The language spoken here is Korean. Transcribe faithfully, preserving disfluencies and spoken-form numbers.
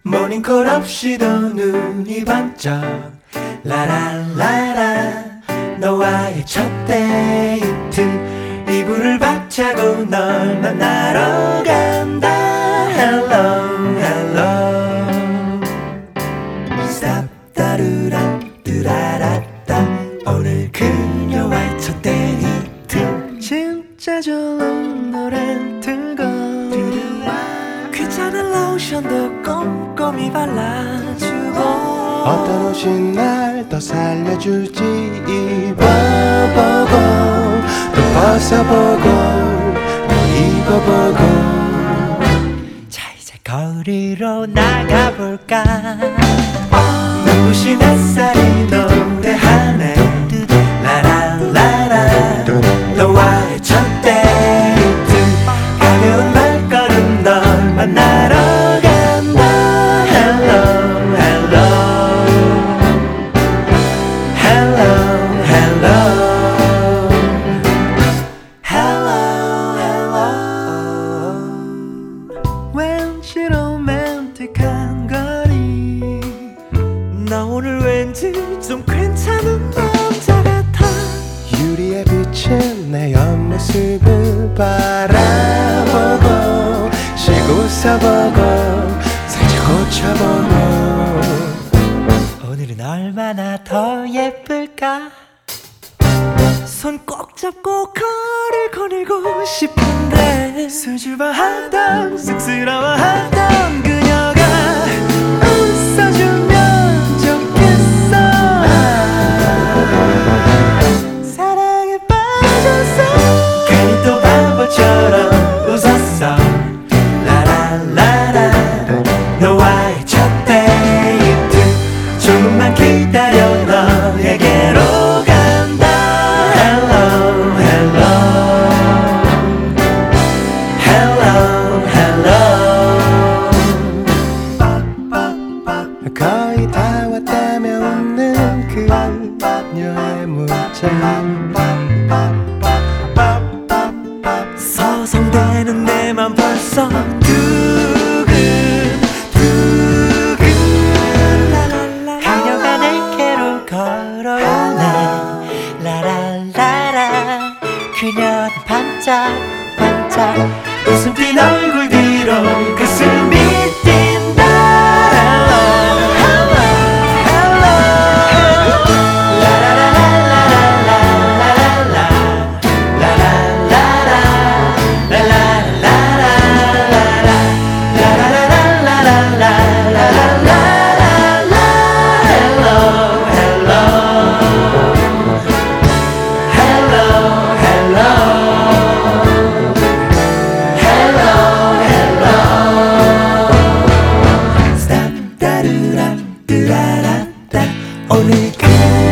모닝콜 없이도 눈이 번쩍 라라라라 너와의 첫 데이트 이불을 박차고 널 만나러 간다 Hello hello Stop 따르란 뜨라라따 오늘 그녀와의 첫 데이트 진짜 좋은 노래 틀고 귀찮은 로션도 꼼꼼히 발라주고 어떤 옷이 날 더 살려줄지 입어보고 또 벗어보고 또 입어보고 자 이제 거리로 나가볼까 눈부신 햇살이 노래하네 라라라라 너와의 첫 데이트 가벼운 발걸음 널 만나러 간다 Hello hello Hello hello Hello hello 왠지 로맨틱한 거리 나 오늘 왠지 좀 괜찮은 남자 같아 유리에 비친 내 옆모습을 바라보고 쉬고 서보고 살짝 고쳐보고 오늘은 얼마나 더 예쁠까 손 꼭 잡고 거리를 거닐고 싶은데 수줍어하던 쑥스러워하던 그녀가 웃어주면 좋겠어 사랑에 빠졌어 괜히 또 바보처럼 웃었어 라라라라 너와의 첫 데이트 조금만 기다려 너에게로 간다 Hello hello Hello hello 거의 다 왔다며 웃는 그녀의 문자 서성대는 내 맘 벌써 두근 두근 그녀가 내게로 걸어오네 라라라라 그녀는 반짝 반짝 웃음 띤 얼굴 뒤로 가슴이 뛴다 Hello hello hello 라라라라라라라라라 라라라라 오늘 그